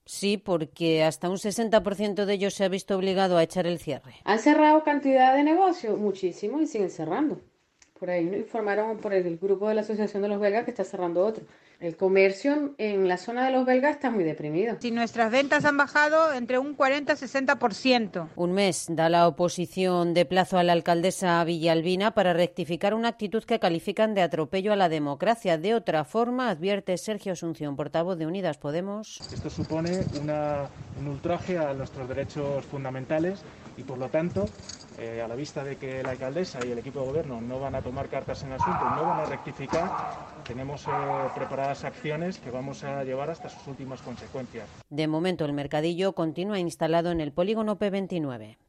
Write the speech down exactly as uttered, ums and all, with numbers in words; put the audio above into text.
Sí, porque hasta un sesenta por ciento de ellos se ha visto obligado a echar el cierre. ¿Han cerrado cantidad de negocios? Muchísimo y siguen cerrando. Por ahí nos informaron por el grupo de la Asociación de los Belgas que está cerrando otro. El comercio en la zona de los belgas está muy deprimido. Si nuestras ventas han bajado entre un cuarenta y sesenta por ciento. Un mes da la oposición de plazo a la alcaldesa Villalbina para rectificar una actitud que califican de atropello a la democracia. De otra forma, advierte Sergio Asunción, portavoz de Unidas Podemos. Esto supone una, un ultraje a nuestros derechos fundamentales y, por lo tanto, eh, a la vista de que la alcaldesa y el equipo de gobierno no van a tomar cartas en el asunto y no van a rectificar, tenemos eh, preparadas acciones que vamos a llevar hasta sus últimas consecuencias. De momento, el mercadillo continúa instalado en el polígono P veintinueve.